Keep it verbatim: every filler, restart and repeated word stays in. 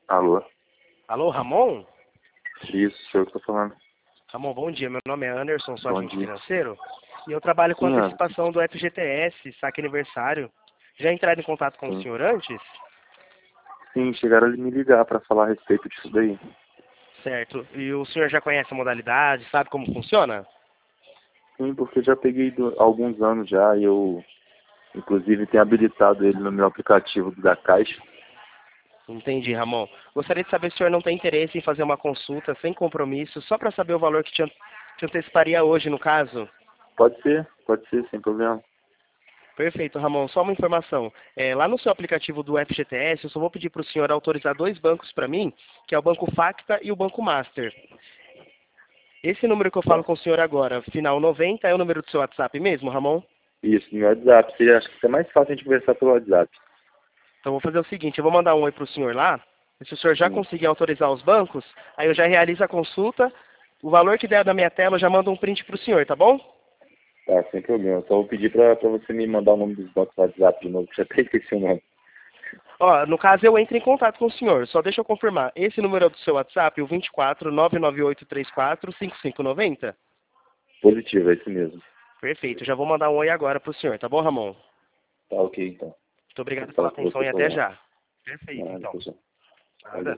Alô? Alô, Ramon? Isso, sou eu que tô falando. Ramon, bom dia. Meu nome é Anderson, sou Bom agente dia. financeiro. E eu trabalho com Sim, Ana. antecipação do F G T S, saque aniversário. Já entraram em contato com o Sim. senhor antes? Sim, chegaram a me ligar pra falar a respeito disso daí. Certo. E o senhor já conhece a modalidade, sabe como funciona? Sim, porque eu já peguei do- há alguns anos já e eu, inclusive, tenho habilitado ele no meu aplicativo da Caixa. Entendi, Ramon. Gostaria de saber se o senhor não tem interesse em fazer uma consulta sem compromisso, só para saber o valor que te, an- te anteciparia hoje, no caso? Pode ser, pode ser, sem problema. Perfeito, Ramon. Só uma informação. É, lá no seu aplicativo do F G T S, eu só vou pedir para o senhor autorizar dois bancos para mim, que é o Banco Facta e o Banco Master. Esse número que eu falo Tá. com o senhor agora, final noventa, é o número do seu WhatsApp mesmo, Ramon? Isso, no WhatsApp. Seria, acho que é mais fácil a gente conversar pelo WhatsApp. Então vou fazer o seguinte, eu vou mandar um oi para o senhor lá, e se o senhor já Sim. conseguir autorizar os bancos, aí eu já realizo a consulta, o valor que der da minha tela eu já mando um print para o senhor, tá bom? Tá, sem problema. Só vou pedir pra, pra você me mandar o nome dos bancos no WhatsApp de novo, que já até esqueci o nome. Ó, no caso eu entro em contato com o senhor, só deixa eu confirmar, esse número é do seu WhatsApp, o vinte e quatro, nove nove oito três quatro, cinco cinco nove zero? Positivo, é isso mesmo. Perfeito, já vou mandar um oi agora pro senhor, tá bom, Ramon? Tá ok, então. Muito obrigado pela Fala com atenção você e por até lá. já. Perfeito, Nada, então. pessoal. Nada. Valeu.